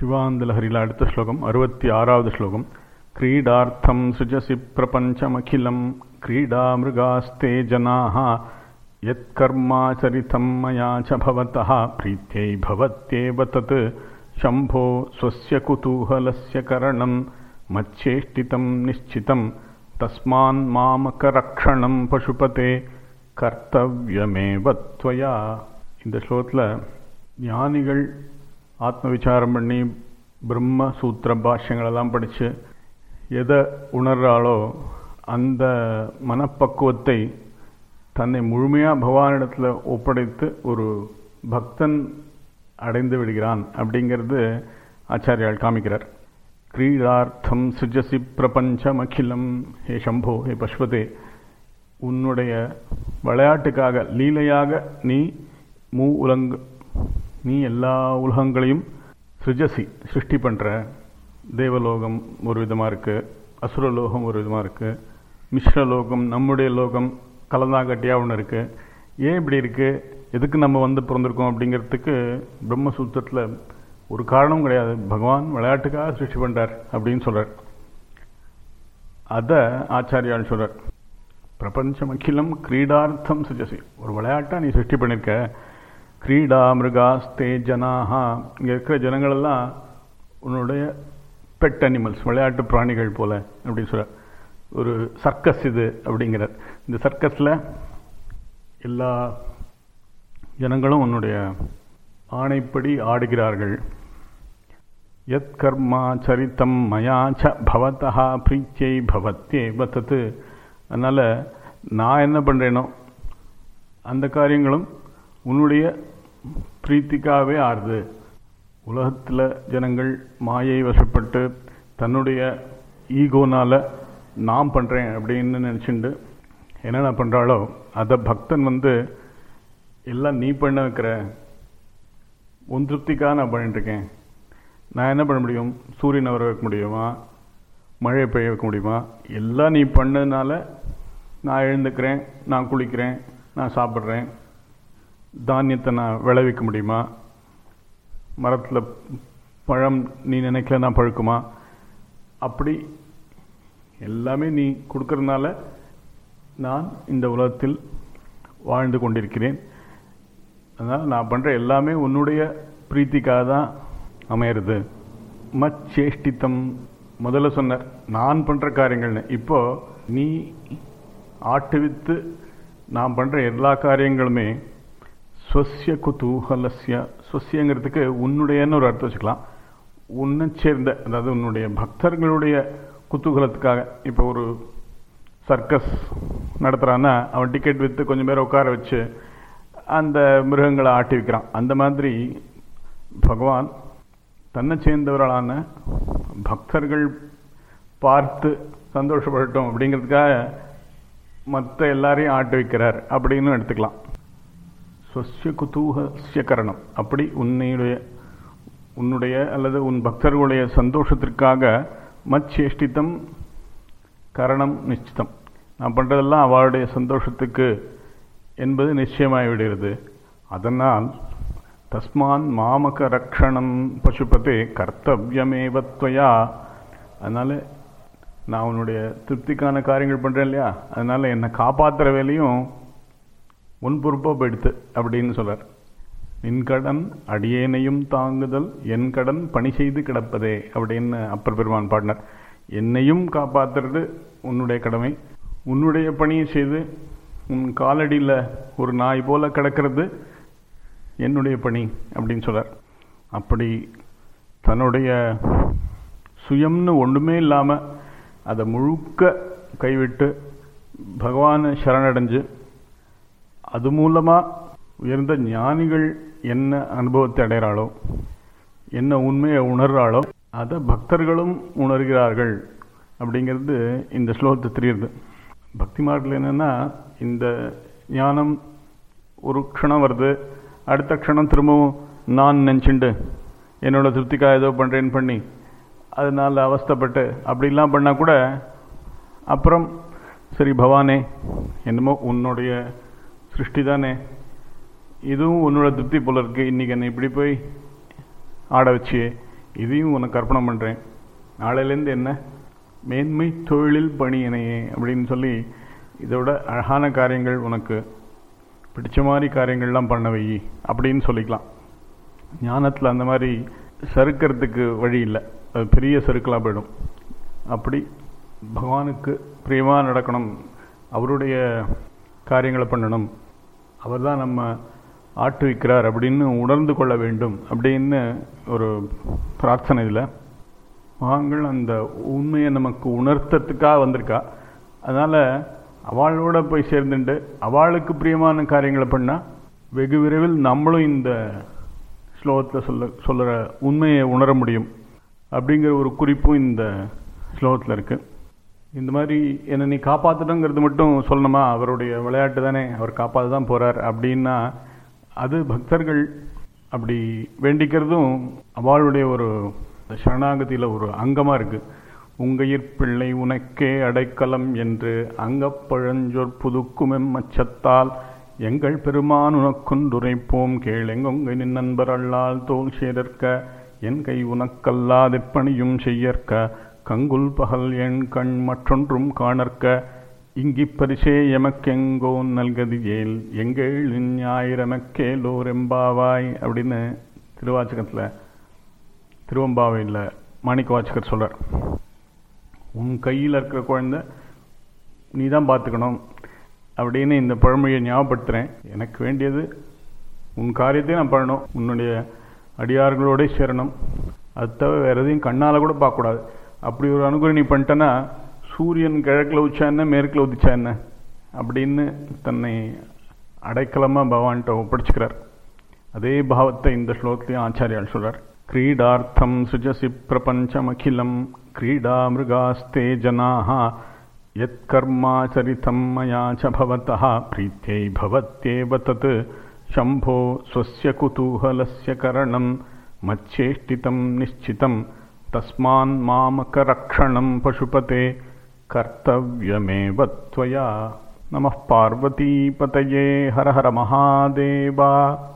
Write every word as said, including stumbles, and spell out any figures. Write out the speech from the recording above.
சிவானந்தலஹரியில் அடுத்த ஸ்லோகம் அறுபத்தி ஆறாவது ஸ்லோகம். கிரீடார்த்தம் சுஜசி பிரபஞ்சமகிலம் கிரீடா மிருகாஸ்தே ஜனாஹ யத் கர்மாச்சரிதம் மயா ச பவதஹ ப்ரீத்யை பவத்யேவ தத் சம்போ ஸ்வஸ்ய குதூஹலஸ்ய கரணம் மச்சேஷ்டிதம் நிச்சிதம் தஸ்மான் மாமகரக்ஷணம் பசுபதே கர்த்தவ்யமேவ த்வயா. இந்த ஸ்லோகத்தில் ஞானிகள் ஆத்ம விசாரம் பண்ணி பிரம்ம சூத்திர பாஷ்யங்களெல்லாம் படித்து எதை உணர்றாளோ அந்த மனப்பக்குவத்தை தன்னை முழுமையாக பகவானிடத்தில் ஒப்படைத்து ஒரு பக்தன் அடைந்து விடுகிறான் அப்படிங்கிறது ஆச்சாரியால் காமிக்கிறார். கிரீடார்த்தம் சுஜசி பிரபஞ்சம் அகிலம், ஹே சம்போ, ஹே பசுபதே, உன்னுடைய விளையாட்டுக்காக லீலையாக நீ மூ உலங்க நீ எல்லா உலகங்களையும் சிருஜசி சிருஷ்டி பண்ணுற. தேவலோகம் ஒரு விதமாக இருக்குது, அசுரலோகம் ஒரு விதமாக இருக்குது, மிஸ்ரலோகம் நம்முடைய லோகம் கலந்தாங்கட்டியாக ஒன்று இருக்குது. ஏன் இப்படி இருக்குது, எதுக்கு நம்ம வந்து பிறந்திருக்கோம் அப்படிங்கிறதுக்கு பிரம்மசூத்திரத்தில் ஒரு காரணம் கிடையாது. பகவான் விளையாட்டுக்காக சிருஷ்டி பண்ணுறார் அப்படின்னு சொல்கிறார். அதை ஆச்சாரியால் சொல்கிறார். பிரபஞ்சம் அகிலம் கிரீடார்த்தம் சுஜசி, ஒரு விளையாட்டாக நீ சிருஷ்டி பண்ணியிருக்க. கிரீடா மிருகாஸ்தே ஜனாஹா, இங்கே இருக்கிற ஜனங்களெல்லாம் உன்னுடைய பெட் அனிமல்ஸ், விளையாட்டு பிராணிகள் போல அப்படின்னு சொல்ற. ஒரு சர்க்கஸ் இது அப்படிங்கிறார். இந்த சர்க்கஸில் எல்லா ஜனங்களும் உன்னுடைய ஆணைப்படி ஆடுகிறார்கள். யத் கர்மா சரித்தம் மயா ச பவதஹ ப்ரீத்யை பவத்யேவ தத். அதனால் நான் என்ன பண்ணுறேனோ அந்த காரியங்களும் உன்னுடைய பிரீத்திக்காகவே ஆறுது. உலகத்தில் ஜனங்கள் மாயை வசப்பட்டு தன்னுடைய ஈகோனால் நான் பண்ணுறேன் அப்படின்னு நினச்சிண்டு என்னென்ன பண்ணுறாளோ அதை பக்தன் வந்து எல்லாம் நீ பண்ண வைக்கிற, உன் திருப்திக்காக நான் பண்ணிட்டுருக்கேன். நான் என்ன பண்ண முடியும், சூரியனை வர வைக்க முடியுமா, மழை பெய்ய வைக்க முடியுமா? எல்லாம் நீ பண்ணதுனால நான் எழுந்துக்கிறேன், நான் குளிக்கிறேன், நான் சாப்பிட்றேன். தானியத்தை நான் விளைவிக்க முடியுமா? மரத்தில் பழம் நீ நினைக்கல நான் பழுக்குமா? அப்படி எல்லாமே நீ கொடுக்கறதுனால நான் இந்த உலகத்தில் வாழ்ந்து கொண்டிருக்கிறேன். அதனால் நான் பண்ணுற எல்லாமே உன்னுடைய பிரீத்திக்காக தான் அமையிறது. மச்சேஷ்டித்தம் முதல்ல சொன்னார், நான் பண்ணுற காரியங்கள்னு. இப்போது நீ ஆட்டுவித்து நான் பண்ணுற எல்லா காரியங்களுமே ஸ்வஸ்ய குதூஹலஸ்ய, ஸ்வஸ்யங்கிறதுக்கு உன்னுடையன்னு ஒரு அர்த்தம் வச்சுக்கலாம். உன்னை சேர்ந்த, அதாவது உன்னுடைய பக்தர்களுடைய குதூகலத்துக்காக. இப்போ ஒரு சர்க்கஸ் நடத்துகிறான்னா அவன் டிக்கெட் விற்று கொஞ்சம் பேரை உட்கார வச்சு அந்த மிருகங்களை ஆட்டி வைக்கிறான். அந்த மாதிரி பகவான் தன்னை சேர்ந்தவர்களான பக்தர்கள் பார்த்து சந்தோஷப்படட்டும் அப்படிங்கிறதுக்காக மற்ற எல்லாரையும் ஆட்டி வைக்கிறார் அப்படின்னு எடுத்துக்கலாம். ஸ்வஸ்ய குதூஹலஸ்ய கரணம், அப்படி உன்னுடைய உன்னுடைய அல்லது உன் பக்தர்களுடைய சந்தோஷத்திற்காக மச்சேஷ்டித்தம் கரணம் நிச்சிதம், நான் பண்ணுறதெல்லாம் அவளுடைய சந்தோஷத்துக்கு என்பது நிச்சயமாகி விடுகிறது. அதனால் தஸ்மான் மாமக ரக்ஷணம் பசுபதே கர்த்தவ்யமேவ த்வயா. அதனால் நான் உன்னுடைய திருப்திக்கான காரியங்கள் பண்ணுறேன் இல்லையா, அதனால் என்னை காப்பாற்றுற வேலையும் உன் பொறுப்பாக போயிடுத்து அப்படின்னு சொல்கிறார். நின் கடன் அடியேனையும் தாங்குதல் என் கடன் பணி செய்து கிடப்பதே அப்படின்னு அப்பர் பெருமான் பாடினார். என்னையும் காப்பாற்றுறது உன்னுடைய கடமை, உன்னுடைய பணியை செய்து உன் காலடியில் ஒரு நாய் போல கிடக்கிறது என்னுடைய பணி அப்படின்னு சொல்கிறார். அப்படி தன்னுடைய சுயம்னு ஒன்றுமே இல்லாமல் அதை முழுக்க கைவிட்டு பகவானை சரணடைஞ்சு அது மூலமாக உயர்ந்த ஞானிகள் என்ன அனுபவத்தை அடைகிறாளோ, என்ன உண்மையை உணர்கிறாளோ அதை பக்தர்களும் உணர்கிறார்கள் அப்படிங்கிறது இந்த ஸ்லோகத்தை தெரியுது. பக்தி மார்க்கில் என்னென்னா, இந்த ஞானம் ஒரு க்ஷணம் வருது, அடுத்த க்ஷணம் திரும்பவும் நான் நினச்சிண்டு என்னோட திருப்திக்காக ஏதோ பண்ணுறேன்னு பண்ணி அதனால் அவஸ்தைப்பட்டு அப்படிலாம் பண்ணால் கூட அப்புறம் சரி பகவானே, என்னமோ உன்னுடைய சிருஷ்டி தானே, இதுவும் உன்னோட திருப்தி போல இருக்குது, இன்றைக்கி என்னை இப்படி போய் ஆட வச்சியே, இதையும் உனக்கு அர்ப்பணம் பண்ணுறேன். நாளையிலேருந்து என்ன மேன்மை தொழிலில் பணியினையே அப்படின்னு சொல்லி இதோட அழகான காரியங்கள் உனக்கு பிடிச்ச மாதிரி காரியங்கள்லாம் பண்ண வை அப்படின்னு சொல்லிக்கலாம். ஞானத்தில் அந்த மாதிரி சறுக்கிறதுக்கு வழி இல்லை, அது பெரிய சறுக்கலாக போயிடும். அப்படி பகவானுக்கு பிரியமாக நடக்கணும், அவருடைய காரியங்களை பண்ணணும், அவர் தான் நம்ம ஆட்டுவிக்கிறார் அப்படின்னு உணர்ந்து கொள்ள வேண்டும் அப்படின்னு ஒரு பிரார்த்தனை. இதில் மகான்கள் அந்த உண்மையை நமக்கு உணர்த்தத்துக்காக வந்திருக்கா. அதனால் அவளோட போய் சேர்ந்துட்டு அவளுக்கு பிரியமான காரியங்களை பண்ணால் வெகு விரைவில் நம்மளும் இந்த ஸ்லோகத்தில் சொல்ல சொல்கிற உண்மையை உணர முடியும் அப்படிங்கிற ஒரு குறிப்பும் இந்த ஸ்லோகத்தில் இருக்குது. இந்த மாதிரி என்னை நீ காப்பாற்றணுங்கிறது மட்டும் சொல்லணுமா, அவருடைய விளையாட்டு தானே, அவர் காப்பாற்ற தான் போகிறார் அப்படின்னா அது பக்தர்கள் அப்படி வேண்டிக்கிறதும் அவளுடைய ஒரு சரணாகதியில் ஒரு அங்கமாக இருக்குது. உங்கையிற் பிள்ளை உனக்கே அடைக்கலம் என்று அங்கப்பழஞ்சொற் புதுக்குமெம் மச்சத்தால் எங்கள் பெருமான் உனக்கொன்றுரைப்போம் கேள் எங்கொங்கை நின் நண்பர் அல்லால் தோல் சேரற்க என் கை உனக்கல்லாதெப்பணியும் செய்யற்க கங்குல் பகல் என் கண் மற்றொன்றும் காணற்க இங்கிப் பரிசே எமக்கெங்கோ நல்கதி ஏல் எங்கள் ஞாயிரமக்கேலோர் எம்பாவாய் அப்படின்னு திருவாச்சகத்தில் திருவம்பாவையில் மாணிக்க வாச்சகர் சொல்கிறார். உன் கையில் இருக்கிற குழந்தை நீ தான் பார்த்துக்கணும் அப்படின்னு இந்த பழமொழியை ஞாபகப்படுத்துகிறேன். எனக்கு வேண்டியது உன் காரியத்தையும் நான் பண்ணணும், உன்னுடைய அடியார்களோட சேரணும், அது தவிர வேறு எதையும் கண்ணால் கூட பார்க்கக்கூடாது. அப்படி ஒரு அனுகிரகம் நீ பண்ணிட்டேன்னா சூரியன் கிழக்கில் உச்சா என்ன மேற்கில் உதிச்சா என்ன அப்படின்னு தன்னை அடைக்கலமாக பகவான்கிட்ட ஒப்படைச்சிக்கிறார். அதே பாவத்தை இந்த ஸ்லோகத்திலையும் ஆச்சாரியால் சொல்கிறார். क्रीडार्थं सृजसि प्रपञ्चमखिलं क्रीडा मृगास्ते जनाः यत्कर्माचरितं मया च भवतः प्रीत्यै भवत्येव तत् शम्भो स्वस्य कुतूहलस्य करणं मच्चेष्टितं निश्चितं तस्मान् मामकरक्षणं पशुपते कर्तव्यमेव त्वया. नमः पार्वतीपतये हर हर महादेवा.